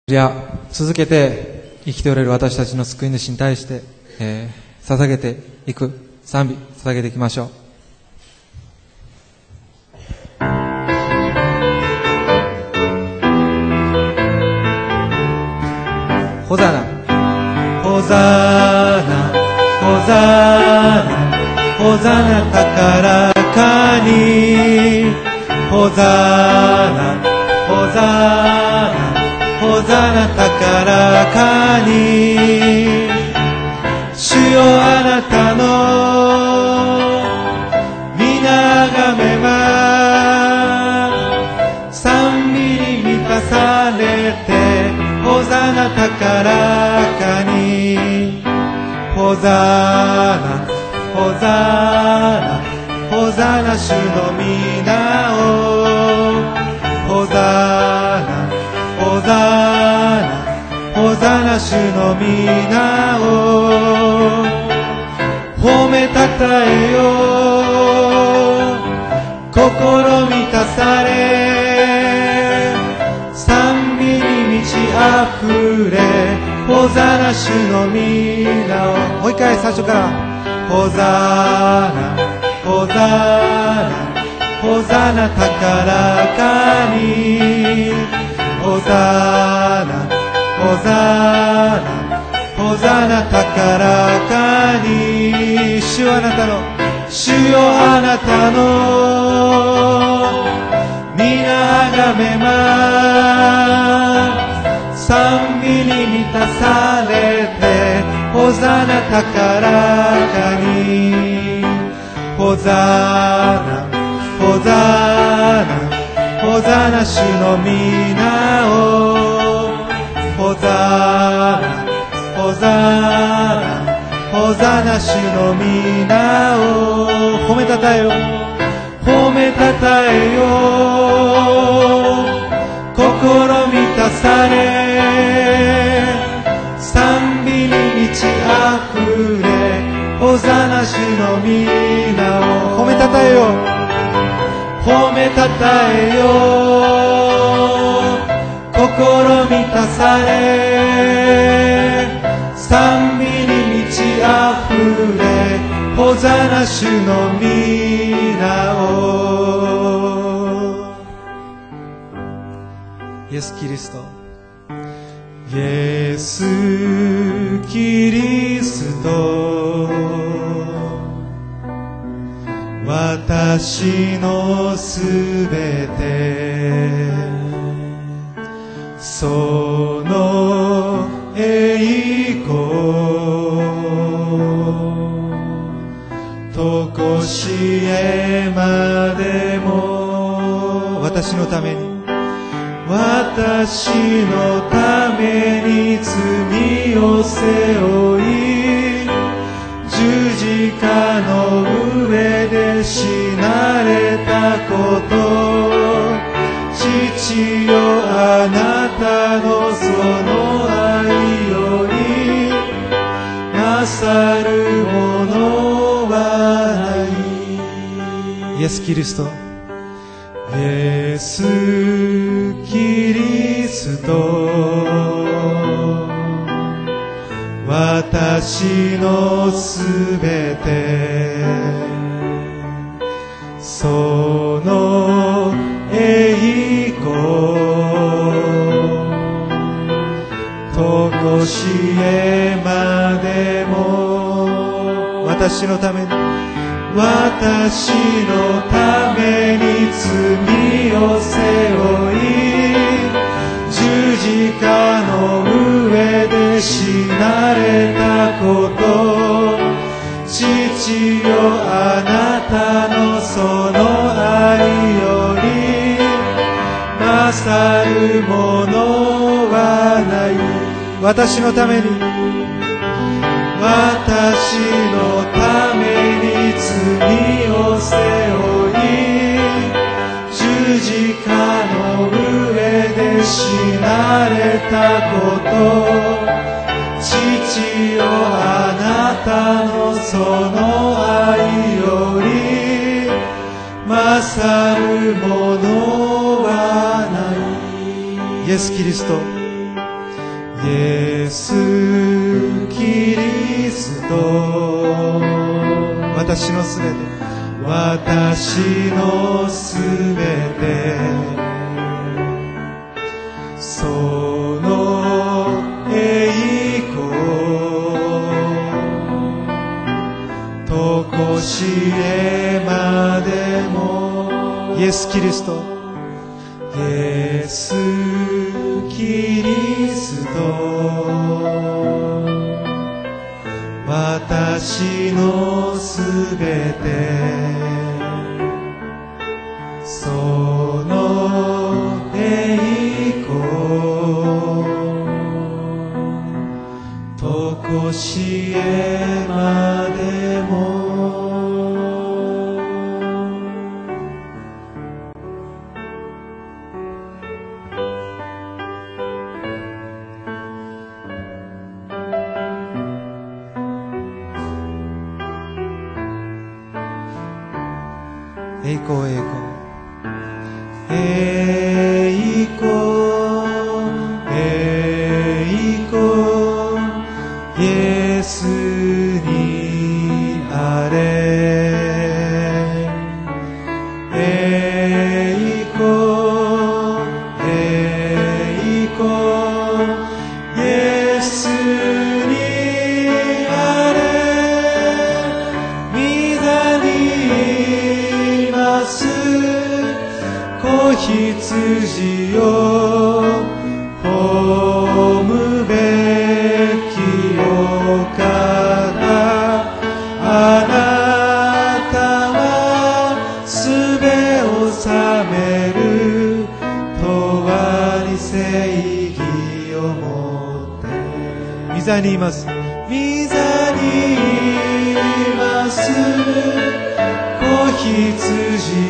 続けて生きておられる私たちの救い主に対して、捧げていく賛美捧げていきましょう。ホザナホザナホザナホザナ高らかにホザナホザナホザナ高らかに主よあなたの皆あがめは賛美に満たされてホザナ高らかにホザナホザナホザナ主の皆をホザナホザナホザナ主の皆を褒めたたえよ心満たされ賛美に満ち溢れホザナ主の皆をもう一回最初からホザナホザナホザナ高らかにホザナホザナホザナ高らかに主よあなたの主よあなたの皆あがめま賛美に満たされてホザナ高らかにホザナホザナホザナ主の皆をホザナホザナホザナ主の皆を褒めたたえよ褒めたたえよ心満たされ賛美に満ち溢れホザナ主の皆を褒めたたえよ褒めたたえよ心満たされ賛美に満ち溢れホザナ主の皆をイエス・キリストイエス・キリスト私のすべてその栄光とこしえまでも私のために私のために罪を背負い十字架の上で死なれたこと父よあなたのその愛より勝るものはないイエス・キリストイエス・キリスト私のすべてその栄光とこしえまでも私のために私のために罪を背負い十字架の上で死なれたこと父よあなたのその愛より勝るものはない私のために私のために罪を背負い十字架の上で死なれたこと父よあなたのその愛より勝るものはないイエス・キリストイエスキリスト、私のすべて、私のすべて、その栄光とこしえまでも、イエスキリスト、イエスキリスト、私のすべて、その栄光とこしえまでも。栄光栄光栄光栄光イエスにあれ、栄光栄光イエスにあれ、御座にいます子羊よ、褒むべきお方、あなたはすべを治める永遠に正義をもって、御座にいます、御座にいます子羊